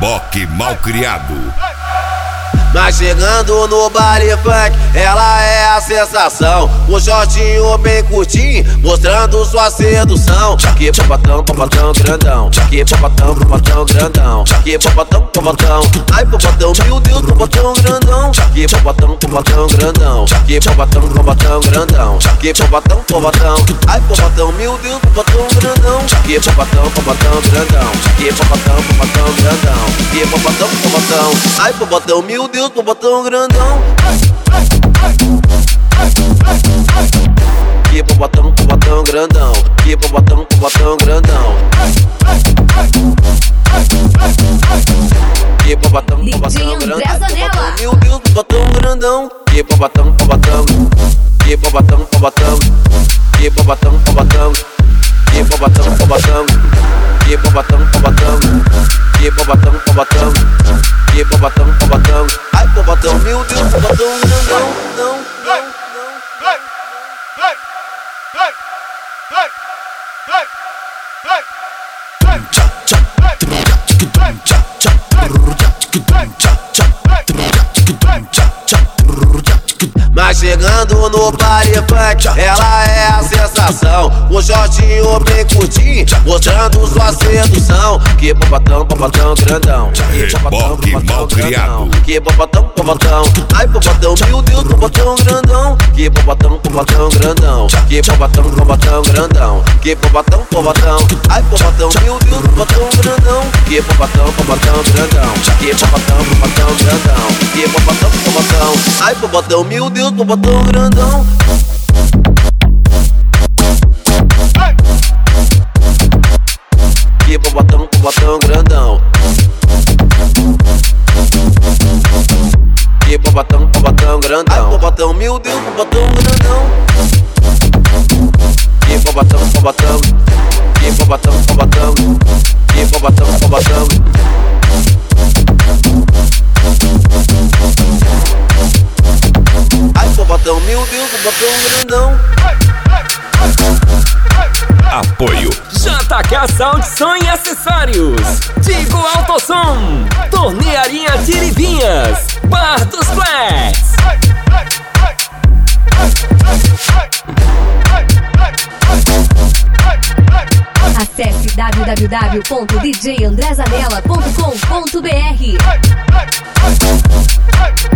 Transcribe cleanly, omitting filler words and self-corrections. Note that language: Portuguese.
Reboque Malcriado. Mas chegando no baile funk, ela é a sensação. O shortinho bem curtinho, mostrando sua sedução. Que popatão, popatão grandão. Que popatão, popatão grandão. Que popatão, popatão. Ai popatão, meu Deus, popatão grandão. Que popatão, popatão grandão. Que popatão, popatão grandão. Que popatão, popatão. Ai popatão, meu Deus, popatão grandão. Que popatão, popatão grandão. Que popatão, popatão grandão. Que popatão, popatão. Ai popatão, meu Deus, popatão grandão. Que popatão, popatão grandão. Que popatão, popatão grandão. Que popatão, popatão grandão. Meu Deus, popatão grandão. Que popatão, popatão. Que popatão, popatão. Que popatão, popatão. Que popatão, popatão. Que popatão, popatão. Que popatão, popatão. Que popatão, popatão. Ai popatão, meu Deus, popatão grandão. Não, não, não. Mas chegando no baile funk, ela é a sensação. O shortinho bem curtinho, mostrando sua sedução. Que popatão, popatão grandão. Que popatão, popatão grandão. Que popatão, popatão. Ai popatão, meu Deus, popatão grandão. Que popatão, popatão grandão. Que popatão, popatão grandão. Que popatão, popatão. Ai popatão, meu Deus, popatão grandão. Que popatão, popatão grandão. Que popatão, popatão grandão. Que popatão, popatão. Ai popatão, meu Deus, popatão grandão. Que popatão, popatão grandão. Que popatão, popatão grandão. Ai popatão, meu Deus, popatão grandão. Que popatão, popatão. Que popatão, popatão. Que popatão, popatão. Ai popatão, meu Deus, popatão grandão. Apoio JK Sound Som e Acessórios, Tigo Autosom, Tornearia de Livinhas, Bar dos Flats. Acesse www.djandrezanella.com.br.